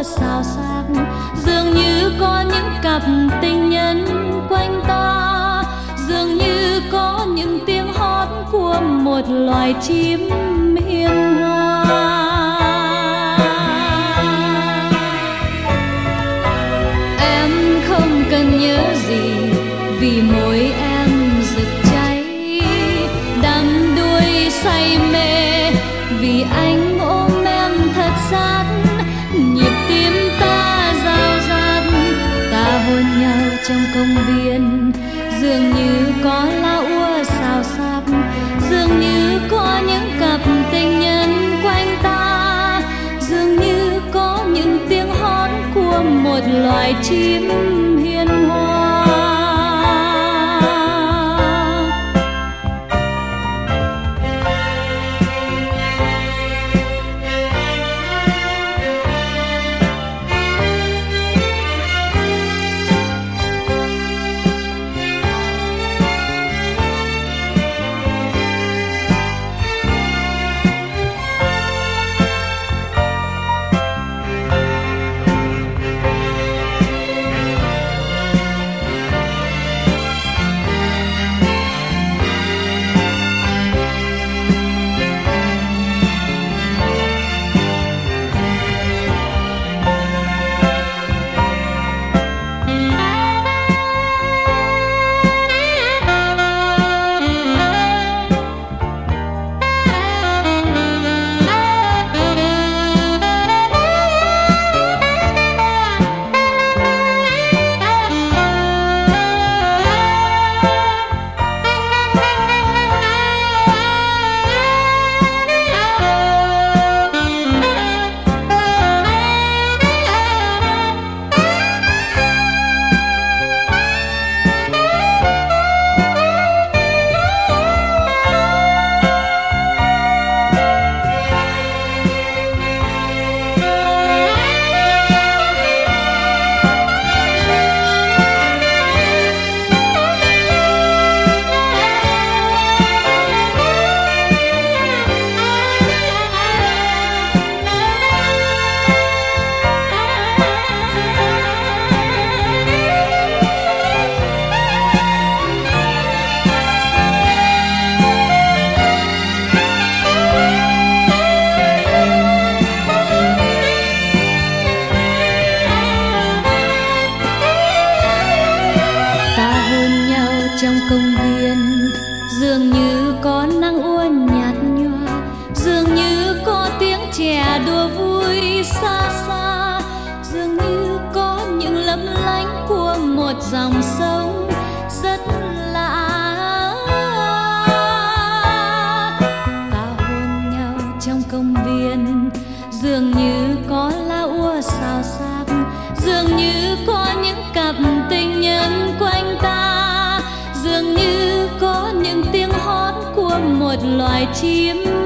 ua xào xạc, dường như có những cặp tình nhân quanh ta, dường như có những tiếng hót của một loài chim hiền hòa. Em không cần nhớ gì vì môi em rực cháy, đắm đuối say mê vì anh ôm em thật sát, nhịp tim ta rao rát, ta hôn nhau trong công viên, dường như có lá úa xào xạc, dường như có những cặp tình nhân quanh ta, dường như có những tiếng hót của một loài chim hiền hòa. Trong công viên dường như có nắng uốn nhạt nhòa, dường như có tiếng trẻ đùa vui xa xa, dường như có những lấp lánh của một dòng sông rất lạ. Ta hôn nhau trong công viên, dường như có lá úa xào xạc, dường như có những cặp tình nhân quanh ta, dường như có những tiếng hót của một loài chim